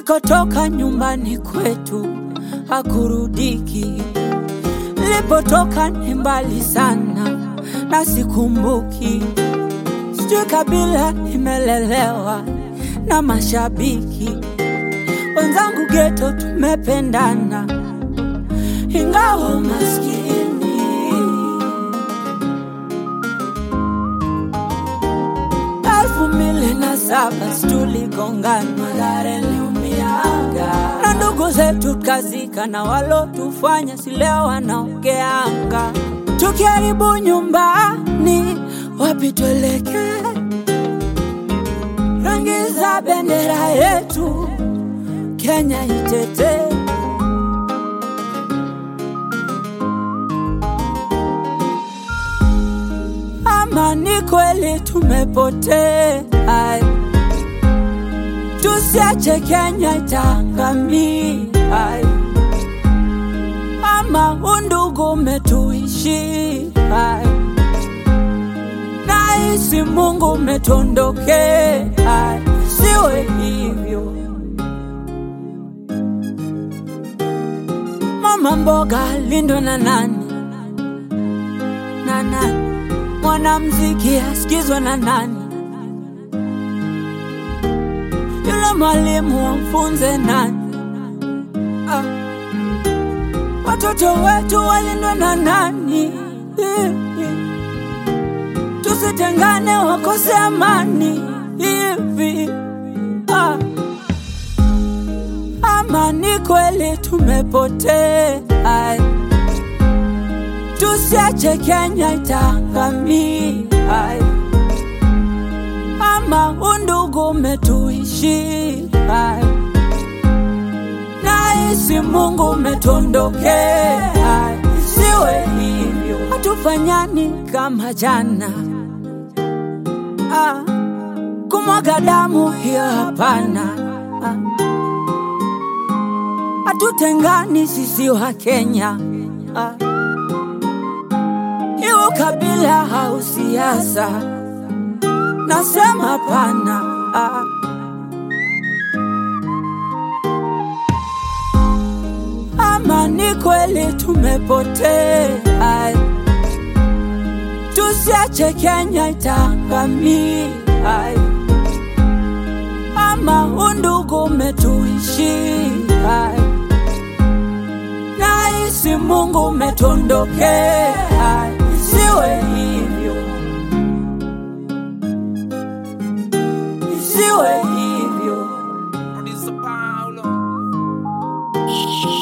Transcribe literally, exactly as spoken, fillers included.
Nilikotoka nyumbani kwetu hakurudiki, nilipotoka ni mbali sana na sikumbuki. Sijui kabila nimelelewa na mashabiki wenzangu, ghetto tumependana ingawa maskini. Elfu mbili na saba tuligongana, Mathare liumianga, na ndugu zetu kazika, na walotufanya si leo wanaongeanga. Tukiharibu nyumbani wapi tuelekee? Rangi za bendera yetu Kenya itete. Ama ni kweli tumepotea, tusiache Kenya itangamia. Ama undugu umetuishi, nahisi Mungu umetuondokea. Siwe hivyo, mama mboga lindwa na nani? Na nani? Mwanamuziki asikizwa na nani? Yule mwalimu amfunze nani? Ah. Watoto wetu walindwa na nani? Tusitengane wakose amani hivi. Ah. Ama ni kweli tumepotea, tusiache Kenya itangamia. Ama undugu umetuishi, nahisi Mungu umetuondokea. Siwe hivyo, hatufanyani kama jana. Ah, kumwaga damu hiyo hapana. Ah, hatutengani sisi wa Kenya. Ah, iwe kabila au siasa, nasema hapana. Ah, ama ni kweli tumepotea, tusiache Kenya itangamia. Ama undugu umetuishi, nahisi Mungu umetuondokea. Siwe hivyo, siwe hivyo. Producer Paulo.